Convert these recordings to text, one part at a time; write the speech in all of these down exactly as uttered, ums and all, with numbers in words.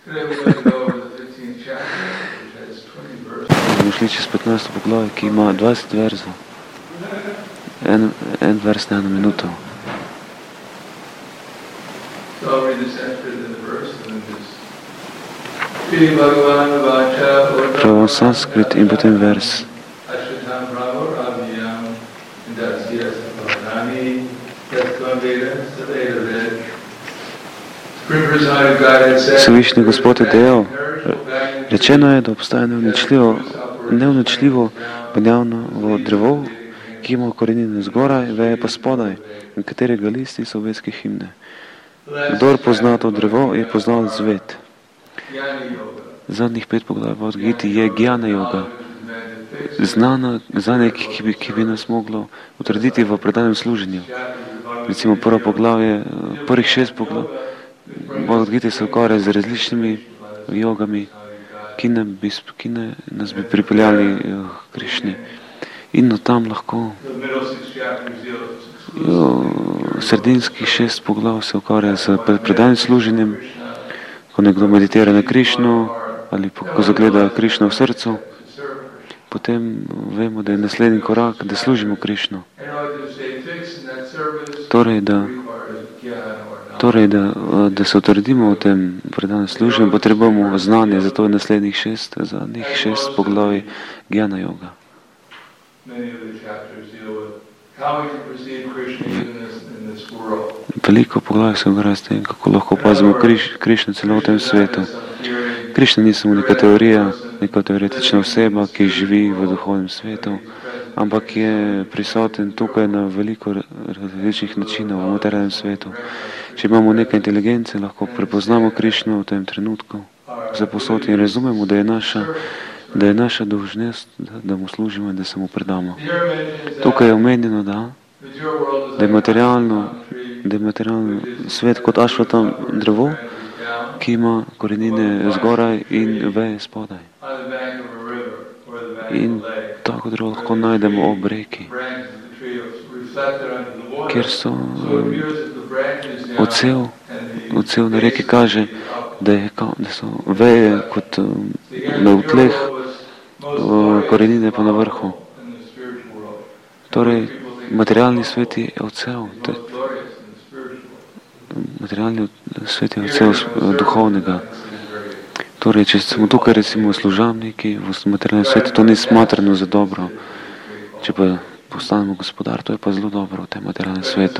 Bomo šli čez petnajsto poglavje, ki ima dvajset verzov. En, en vers na eno minuto. Prvo sanskrit in potem vers. Svevišnji Gospod je dejal, rečeno je, da obstaja neuničljivo, neuničljivo banjanovo drevo, ki ima korenine zgoraj, veje pa spodaj, in katerega listi so vedske himne. Kdor pozna to drevo, je poznal zvet. Zadnjih pet poglavij od Giti je Gjana yoga, znana, znanje, ki bi, ki bi nas moglo utrditi v predanem služenju. Recimo prvo poglavje, prvih šest poglavij od Gite se ukvarja z različnimi jogami, ki, ne bi, ki ne, nas bi pripeljali k Krišni. In od tam lahko sredinskih šest poglav se ukvarja z predanim služenjem, ko nekdo meditira na Krišno ali ko zagleda Krišno v srcu, potem vemo, da je naslednji korak, da služimo Krišno. Torej, da, torej, da, da se utrdimo v tem predanem služenju, potrebujemo znanje, zato je naslednjih šest, zadnjih šest poglavij Gjana yoga. Veliko poglavij se ukvarja s tem, kako lahko opazimo Kriš, Krišno celo v tem svetu. Krišna ni samo neka teorija, neka teoretična oseba, ki živi v duhovnem svetu, ampak je prisoten tukaj na veliko različnih načinov v materialnem svetu. Če imamo nekaj inteligence, lahko prepoznamo Krišno v tem trenutku, se posod in razumemo, da je naša da je naša dolžnost, da, da mu služimo in da se mu predamo. Tukaj je omenjeno, da, da je materialno, da je materialno svet kot ašvatam drevo, ki ima korenine zgoraj in veje spodaj. In tako drevo lahko najdemo ob reki, kjer so um, odsev, odsev na reki kaže, da, je, da so veje kot um, na tleh, korenine pa na vrhu. Torej, materialni svet je odsev. Materialni svet je odsev duhovnega. Torej, če smo tukaj recimo služabniki v materialnem svetu, to ni smatrano za dobro. Če pa postanemo gospodar, to je pa zelo dobro v tem materialnem svetu.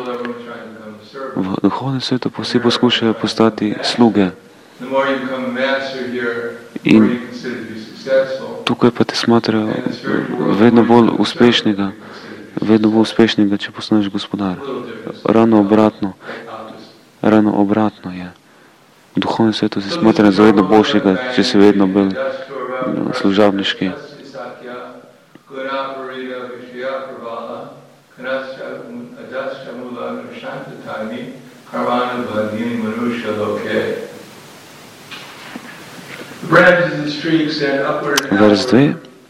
V duhovnem svetu pa vsi poskušajo postati sluge. In tukaj pa te smatrajo vedno bolj uspešnega, vedno bolj uspešnega, če postaneš gospodar. Ravno obratno, ravno obratno je. V duhovnem svetu se smatra za vedno boljšega, če si vedno bolj služabniški. Vers dve.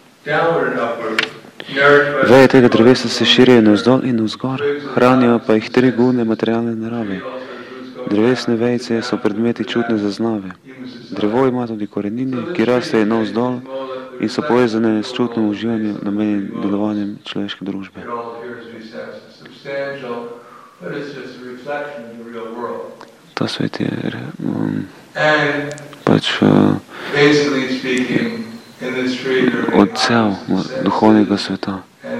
Veje tega drevesa se širijo navzdol in navzgor, hranijo pa jih tri gune materialne narave. Drevesne vejice so predmeti čutne zaznave. Drevo ima tudi korenine, ki rastejo navzdol in so povezane s čutnim uživanjem namenjenim delovanjem človeške družbe. Ta svet je um, pač uh, odsev duhovnega sveta.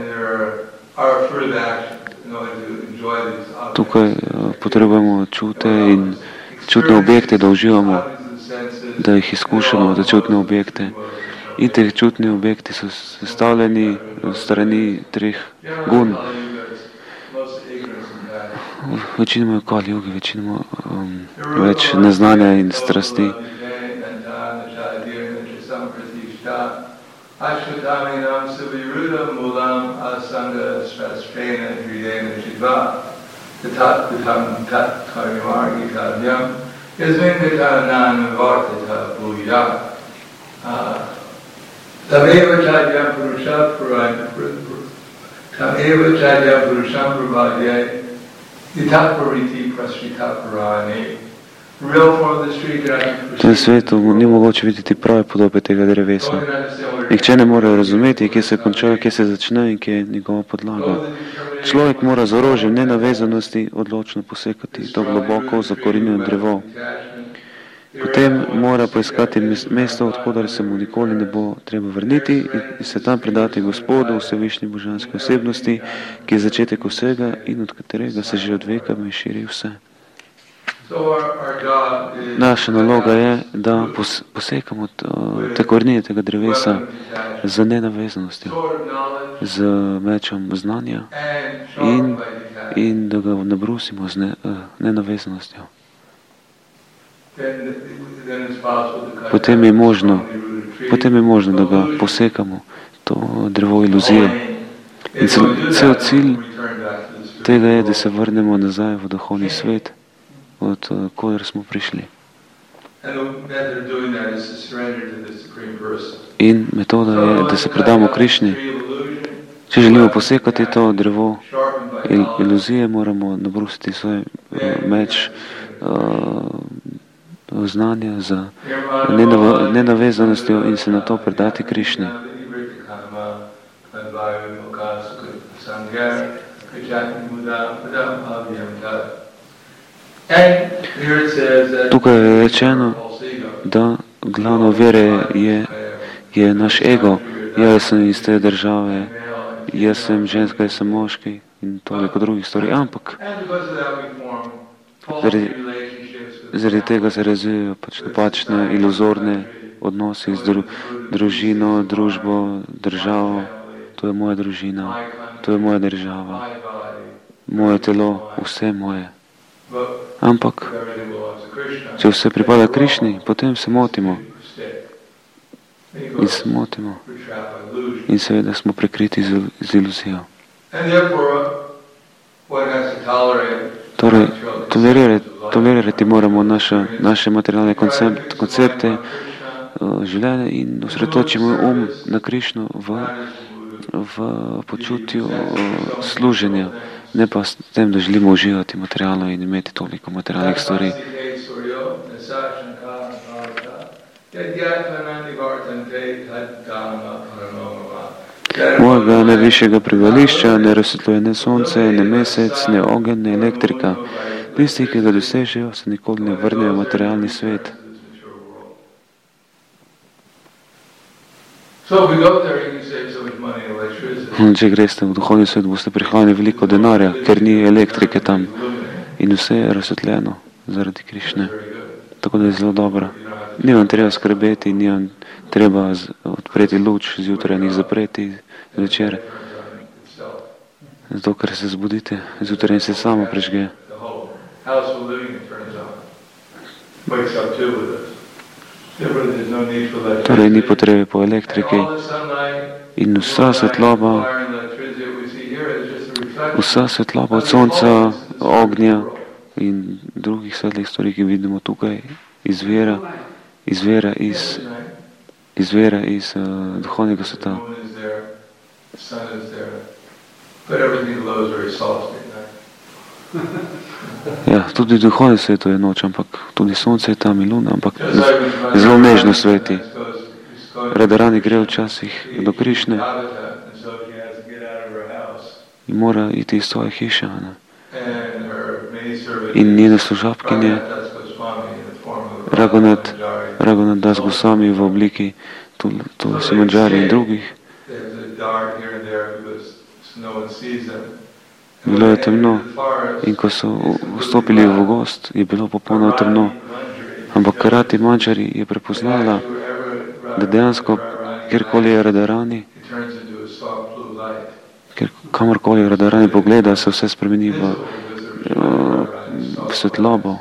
Tukaj uh, potrebujemo čute in čutne objekte, da uživamo, da jih izkušamo, da čutne objekte. In te čutni objekti so sestavljeni v strani treh gun. Večinoma je Kali Yugi, večinoma um, več neznanja in strasti. Tameva Chadyam Purusha Tameva Chadyam Purusham Prabhadya Itapariti Prasrita Purane V tem svetu ni mogoče videti prave podobe tega drevesa. Nihče ne more razumeti, kje se konča, kje se začne in kje je njegova podlaga. Človek mora z orožjem nenavezanosti odločno posekati to globoko zakorenjeno drevo. Potem mora poiskati mesto, odkudar se mu nikoli ne bo treba vrniti in se tam predati Gospodu, vsevišnji božanski osebnosti, ki je začetek vsega in od katerega se že od veka širi vse. Naša naloga je, da posekamo te korenine tega drevesa z nenaveznostjo, z mečem znanja in, in da ga nabrusimo z ne, nenaveznostjo. Potem je možno, potem je možno, da ga posekamo, to drevo iluzije. In cel, cel cilj tega je, da se vrnemo nazaj v duhovni svet, od koder smo prišli. In metoda je, da se predamo Krišni. Če želimo posekati to drevo iluzije, moramo nabrusiti svoj meč uh, znanja za nenav nenavezanostjo in se na to predati Krišni. Tukaj je rečeno, da glavno vere je, je naš ego. Jaz sem iz te države, jaz sem ženska, jaz sem moški in toliko drugih stvari. Ampak zaradi, zaradi tega se razvijajo pač napačne, iluzorne odnosi z dru, družino, družbo, državo. To je moja družina, to je moja država, moje telo, vse moje. Ampak, če vse pripada Krišni, potem se motimo. In se motimo. In seveda smo prekriti z, z iluzijo. Torej, tolerirati, tolerirati moramo naše, naše materialne koncept, koncepte uh, življenja in osredotočimo um na Krišno v, v počutju uh, služenja. Ne pa s tem, da želimo uživati materialno in imeti toliko materialnih stvari. Mojega najvišjega prebivališča ne razsvetljuje ne sonce, ne mesec, ne ogenj, ne elektrika. Tisti, ki ga dosežejo, se nikoli ne vrnejo v materialni svet. Če greste v duhovni svet, boste prihranili veliko denarja, ker ni elektrike tam in vse je razsvetljeno zaradi Krišne. Tako da je zelo dobro. Ni vam treba skrbeti, ni vam treba odpreti luč zjutraj in jih zapreti zvečer. Zato, ker se zbudite, zjutraj se samo prežge. Torej ni potrebe po elektriki in vsa svetloba, vsa svetloba od sonca, ognja in drugih svetlih stvari, ki vidimo tukaj, izvira, izvira iz, izvira iz uh, duhovnega sveta. Ja, tudi duhovni svet je noč, ampak tudi sonce je tam in luna, ampak zelo nežno sveti. Radarani gre včasih do Krišne in mora iti iz svoje hiše. Ne? In njene služabkinje, Ragonat, Ragonat Das Goswami v obliki Tulsi Manjari in drugih. Bilo je temno in ko so vstopili v gost, je bilo popolno temno. Ampak Karati Manjari je prepoznala, da dejansko, kjerkoli je Radarani, ker kamorkoli Radarani pogleda, se vse spremeni v, v svetlobo.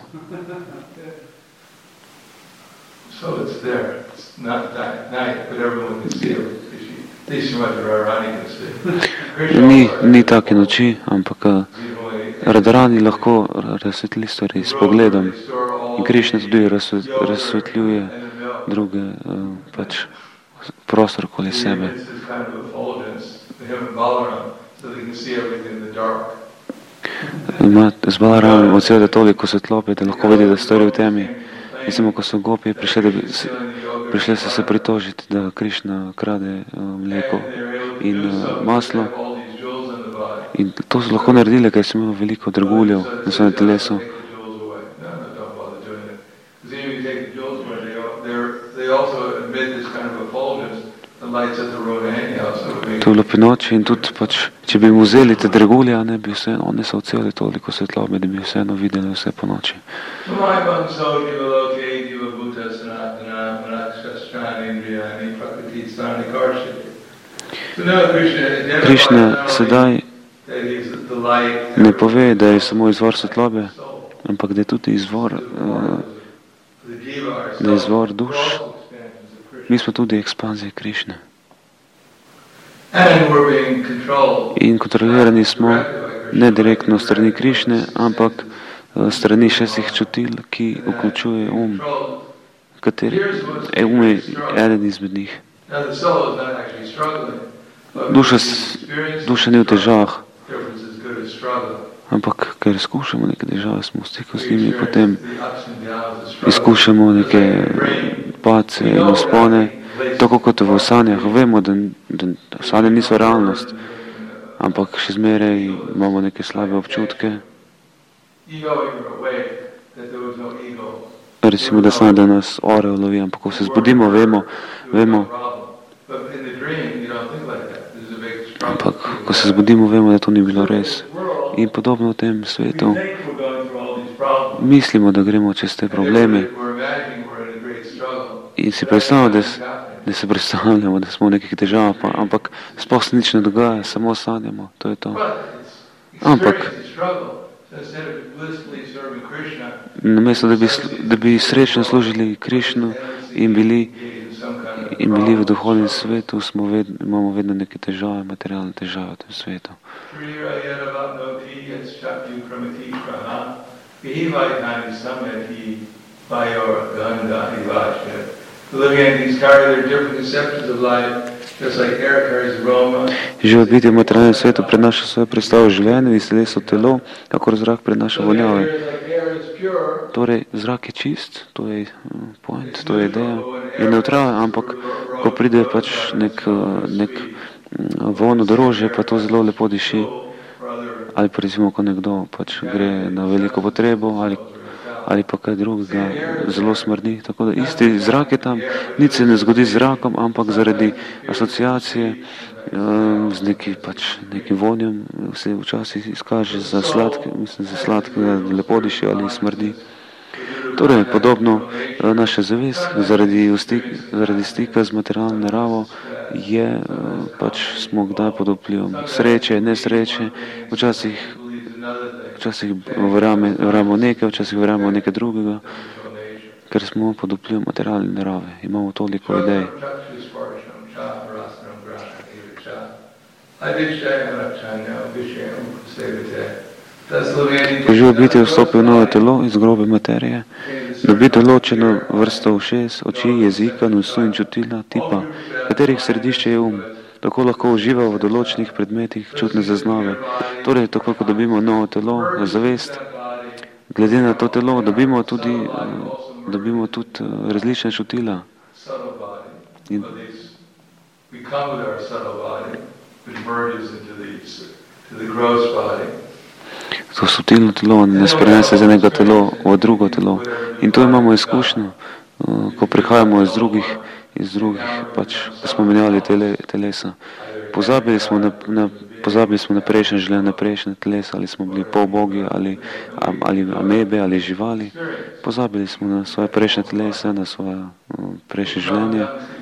Ni, ni take noči, ampak Radarani lahko razsvetli stvari s pogledom in Krišna tudi razsvetljuje druge pač prostor okoli sebe. ima z Balaramom od seveda toliko svetlobe, da lahko vidi, da stori v temi. Recimo, ko so gopi prišli, da bi, prišli so se pritožiti, da Krišna krade uh, mleko in uh, maslo. In to so lahko naredili, ker so imeli veliko draguljev na svojem telesu. To je bilo pri noči in tudi, pač, če bi jim vzeli te dragulje, ne bi vse, oni so odsevali toliko svetlobe, da bi vseeno videli vse po noči. Krišna sedaj ne pove, da je samo izvor svetlobe, ampak da je tudi izvor, uh, da je izvor duš. Mi smo tudi ekspanzije Krišne. In kontrolirani smo ne direktno strani Krišne, ampak strani šestih čutil, ki vključuje um, kateri je um je eden izmed njih. Duša, duša ni v težavah, ampak ker izkušamo neke težave, smo v stiku z njimi, potem izkušamo neke pace in uspone, tako kot v sanjah. Vemo, da, da sanje niso realnost, ampak še zmeraj imamo neke slabe občutke. Recimo, da sanje, da nas orel lovi, ampak ko se zbudimo, vemo, vemo, ampak ko se zbudimo, vemo, da to ni bilo res. In podobno v tem svetu mislimo, da gremo čez te probleme in si predstavljamo, da, da se predstavljamo, da smo v nekih težavah, ampak sploh se nič ne dogaja, samo sanjamo, to je to. Ampak namesto, da bi, da bi srečno služili Krišnu in bili, in bili v duhovnem svetu, smo ved, imamo vedno neke težave, materialne težave v tem svetu. Živo biti v materialnem svetu prenaša svoje predstavo življenja, iz teleso telo, kakor zrak prenaša vonjave. Torej, zrak je čist, to je point, to je ideja, je neutralen, ampak ko pride pač nek, nek von od orožja, pa to zelo lepo diši, ali pa recimo, ko nekdo pač gre na veliko potrebo, ali ali pa kaj drugega, zelo smrdi. Tako da isti zrak je tam, nič se ne zgodi z zrakom, ampak zaradi asociacije um, z neki, pač, nekim vonjem se včasih izkaže za sladke, mislim, za sladke, da lepo diši ali smrdi. Torej, podobno naša zavest zaradi, stik, zaradi stika z materialno naravo je, pač smo kdaj pod vplivom sreče, nesreče, včasih Včasih verjamemo nekaj, včasih verjamemo nekaj drugega, ker smo pod vplivom materialne narave. Imamo toliko idej. Ko živo biti vstopi v novo telo iz grobe materije, dobi določeno vrsto ušes, oči, jezika, nosu in čutila, tipa, katerih središče je um. Tako lahko uživa v določenih predmetih čutne zaznave. Torej, tako kot dobimo novo telo, zavest, glede na to telo dobimo tudi, dobimo tudi različne čutila. In to subtilno telo nas prenese z enega telo v drugo telo. In to imamo izkušnjo, ko prihajamo iz drugih iz drugih, pač, ko smo menjali tele, telesa. Pozabili smo na, na, pozabili smo na prejšnje življenje, na prejšnje telesa, ali smo bili polbogi, ali, ali amebe, ali živali. Pozabili smo na svoje prejšnje telesa, na svoje um, prejšnje življenje.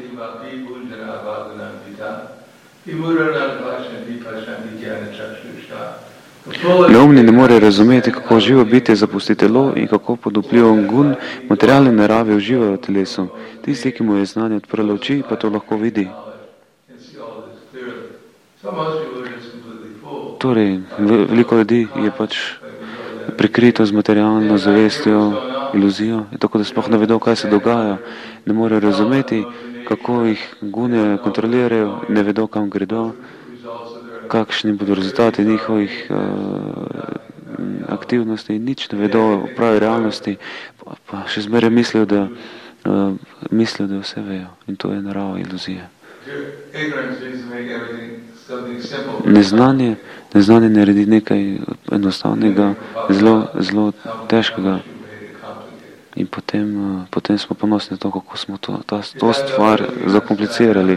Neumni ne more razumeti, kako živo bitje zapusti telo in kako pod vplivom gun materialne narave uživajo v telesu. Tisti, ki mu je znanje odprlo oči, pa to lahko vidi. Torej, veliko ljudi je pač prikrito z materialno zavestjo, iluzijo, tako da sploh ne vedo, kaj se dogaja. Ne morejo razumeti, kako jih gune kontrolirajo, ne vedo, kam gredo, kakšni bodo rezultati njihovih uh, aktivnosti in nič ne vedo o pravi realnosti, pa, pa še zmeraj mislijo, da, uh, mislijo, da vse vejo. In to je narava iluzije. Neznanje, neznanje naredi nekaj enostavnega, zelo, zelo težkega. In potem, uh, potem smo ponosni na to, kako smo to, ta, to stvar zakomplicirali.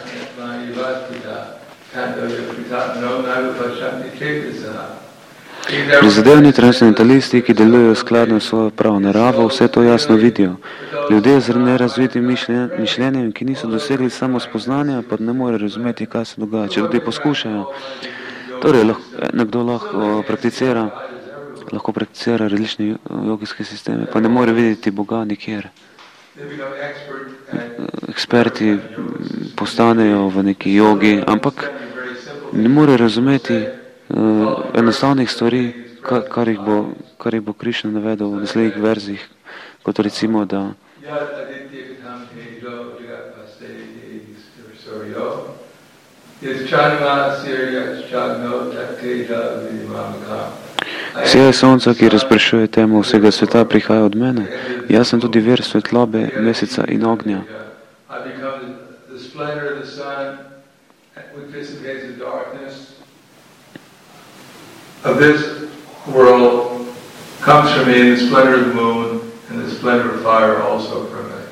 Prizadevni transcendentalisti, ki delujejo skladno s svojo pravo naravo, vse to jasno vidijo. Ljudje z nerazvitim mišljenjem, ki niso dosegli samo spoznanja, pa ne morejo razumeti, kaj se dogaja. Če ljudje poskušajo, torej lahko, nekdo lahko prakticira, lahko prakticira različne jogijske sisteme, pa ne more videti Boga nikjer. Eksperti postanejo v neki jogi, ampak ne more razumeti uh, enostavnih stvari, kar, kar, jih bo, kar jih bo Krišna navedel v naslednjih verzih, kot recimo, da Sija sonca, ki razpršuje temo vsega sveta, prihaja od mene. Jaz sem tudi vir svetlobe, meseca in ognja. Of this world comes from me, the splendor of the moon and the splendor of fire also from me.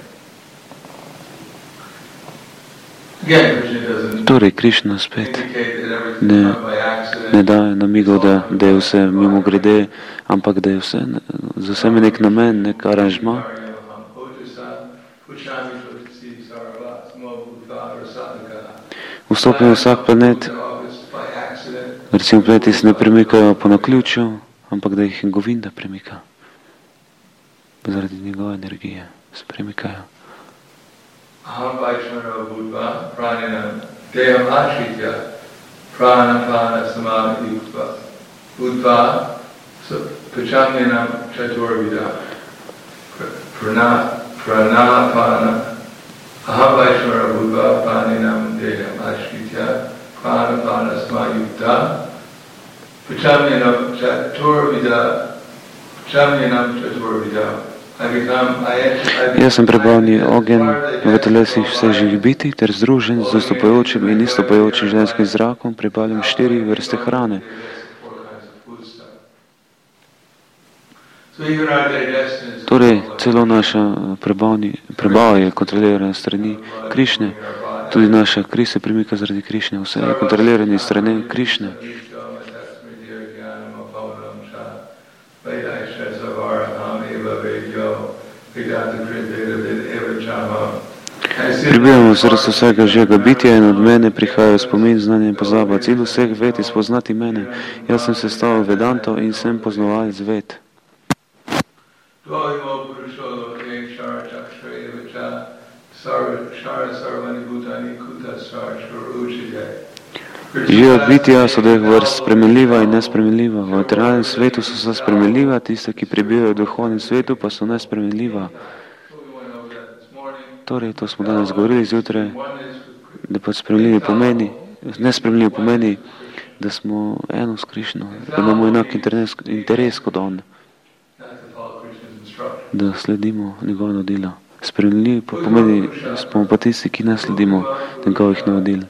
Again, Krishna doesn't Torej, Krišna spet ne, ne daje namigov, da, da je vse mimo grede, ampak da je vse, za vsem je nek namen, nek aranžma. Vstopijo v vsak planet, recimo planeti se ne premikajo po naključju, ampak da jih Govinda premika. Zaradi njegove energije se premikajo. Aham Vaishvara Budva Pranina Deham Ashritya Prana Prana Samana Yukva Budva Pachamyanam Chaturvida Prana Prana Prana Aham Vaishvara Budva Praninam Deham Ashritya Prana Prana Samana Yukta Pachamyanam Chaturvida Pachamyanam Chaturvida. Jaz sem prebavni ogen v telesih vseh živih bitij ter združen z dostopajočim in istopajočim ženskim zrakom prebavljam štiri vrste hrane. Torej, celo naša prebava je kontrolirana strani Krišne, tudi naša kri se premika zaradi Krišne, vse je kontrolirane strani Krišne. Pribijamo srce vsega živega bitja in od mene prihajajo spomin, znanje in pozaba. Cilj vseh ved je spoznati mene. Jaz sem sestavil Vedanto in sem poznavalec ved. Živa bitja so dveh vrst, spremenljiva in nespremenljiva. V materialnem svetu so vsa spremenljiva, tiste, ki prebivajo v duhovnem svetu, pa so nespremenljiva. Torej, to smo danes govorili zjutraj, da pa spremenljivi pomeni, nespremenljivi pomeni, da smo eno s Krišno, da imamo enak interes, interes kot on, da sledimo njegove navodila. Spremenljivi pa pomeni, da smo pa tisti, ki ne sledimo njegovih navodil.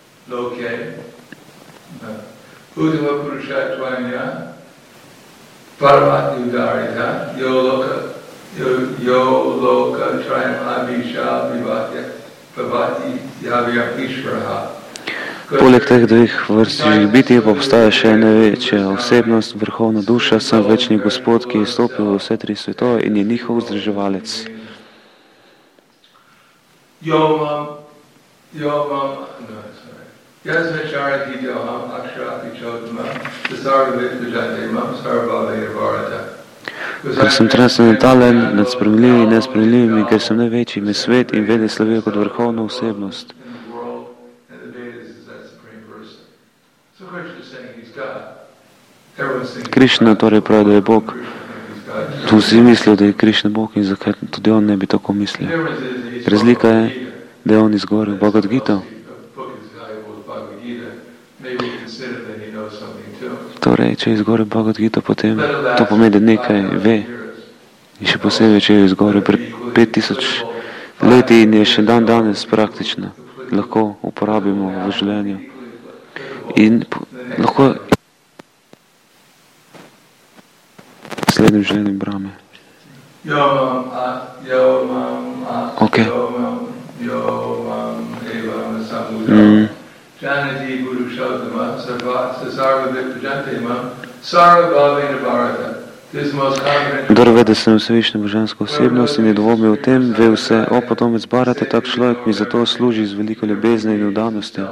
Udava Purushatvanya Paramatma Udarita Yoloka Yoloka Trayam Abhisha Vivati Yavyam Ishvaraha. Poleg teh dveh vrst živih bitij pa obstaja še največja osebnost, vrhovna duša, sam večni Gospod, ki je stopil v vse tri svetove in je njihov vzdrževalec. Yomam, Yomam, no, Yasvacharati Yoham Aksharapi Chodma Sarvavit Vijatema Sarvavaya Bharata. Ker sem transcendentalen nad spremljivimi in nespremljivimi, ker sem največji med svet in vede slavijo kot vrhovno osebnost. Krišna torej pravi, da je Bog. Tu vsi mislijo, da je Krišna Bog in zakaj tudi on ne bi tako mislil. Razlika je, da je on izgovoril Bhagavad Gita. Torej, Torej, če je izgore Bhagavad Gita, potem to pomeni, da nekaj ve. In še posebej, če je izgore pred pet tisoč leti in je še dan danes praktično. Lahko uporabimo v življenju. In lahko naslednjim življenjem Brahme. Ok. Mm. Janati Guru Shautama Sarva Viprajantema Sarva Bhavena Bharata. Kdor ve, da sem vsevišnja božanska osebnost in ne dvomi v tem, ve vse, o potomec Bharate, tak človek mi zato služi z veliko ljubezne in vdanosti.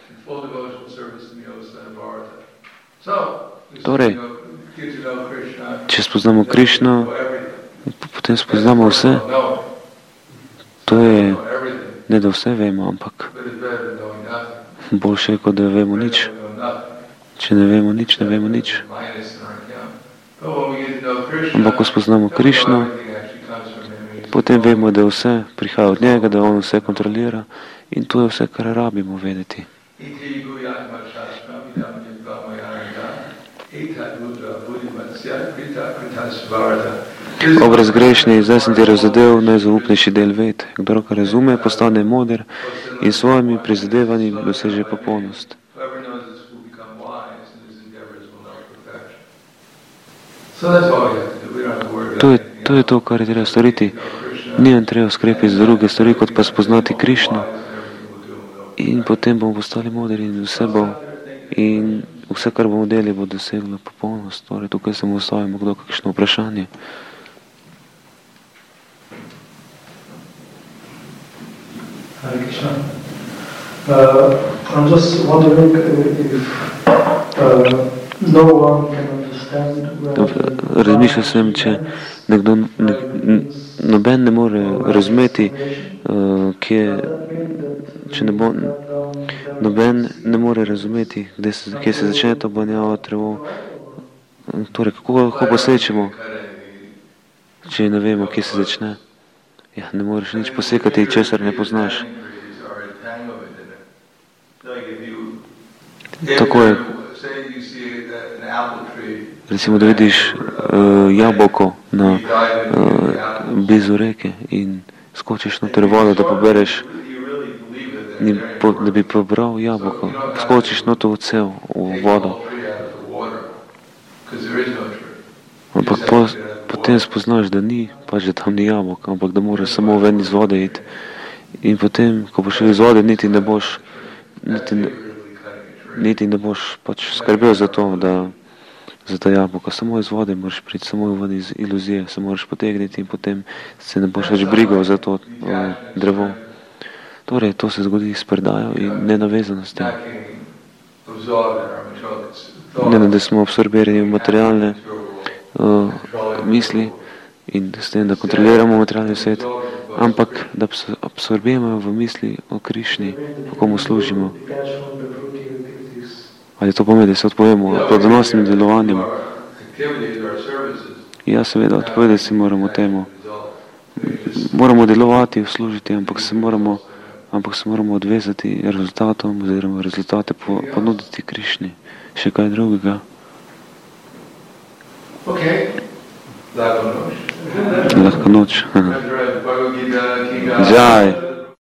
Torej, če spoznamo Krišno, potem spoznamo vse. To je, ne da vse vemo, ampak boljše je, kot da vemo nič. Če ne vemo nič, ne vemo nič. Ampak ko spoznamo Krišno, potem vemo, da vse prihaja od njega, da on vse kontrolira in to je vse, kar rabimo vedeti. Obraz grešni, zdaj sem ti razzadev najzaupnejši del ved. Kdor ga razume, postane moder in svojimi prizadevanji doseže popolnost. To je, to je to, kar je treba storiti. Ni nam treba skrbeti za druge stvari, kot pa spoznati Krišno. In potem bomo postali modri in vse bo, in vse, kar bomo delali, bo doseglo popolnost. Torej, tukaj se mu ustavimo, kdo kakšno vprašanje. Hare Krishna. Uh, I'm just wondering if uh, no one can understand whether... Razmišljal sem, če nekdo, ne, noben ne more razumeti, uh, kje, če ne bo, noben ne more razumeti, kje se, kje se začne to banjavo drevo. Torej, kako lahko posečemo, če ne vemo, kje se začne? Ja, ne moreš nič posekati, česar ne poznaš. Tako je. Recimo, da vidiš uh, jabolko na, uh, blizu reke in skočiš noter vodo, da pobereš, in po, da bi pobral jabolko. Skočiš noter v cev, v vodo. Ampak po, potem spoznaš, da ni, pa že tam ni jabolka, ampak da moraš samo ven iz vode iti. In potem, ko boš iz vode, niti ne boš, niti ne, niti ne boš pač skrbel za to, da za ta jabolka. Samo iz vode moraš priti, samo ven iz iluzije se moraš potegniti in potem se ne boš več brigal za to uh, drevo. Torej, to se zgodi s predajo in nenavezanosti. Ne, da smo absorbirani v materialne uh, misli in s tem, da kontroliramo materialni svet, ampak da absorbiramo v misli o Krišni, kako mu služimo. Ali to pomeni, da se odpovemo plodonosnim delovanjem? Ja, seveda, odpovedati se moramo temu. Moramo delovati, služiti, ampak se moramo, ampak se moramo odvezati rezultatom, oziroma rezultate ponuditi Krišni. Še kaj drugega? Lahko noč. Lahko noč. Jai.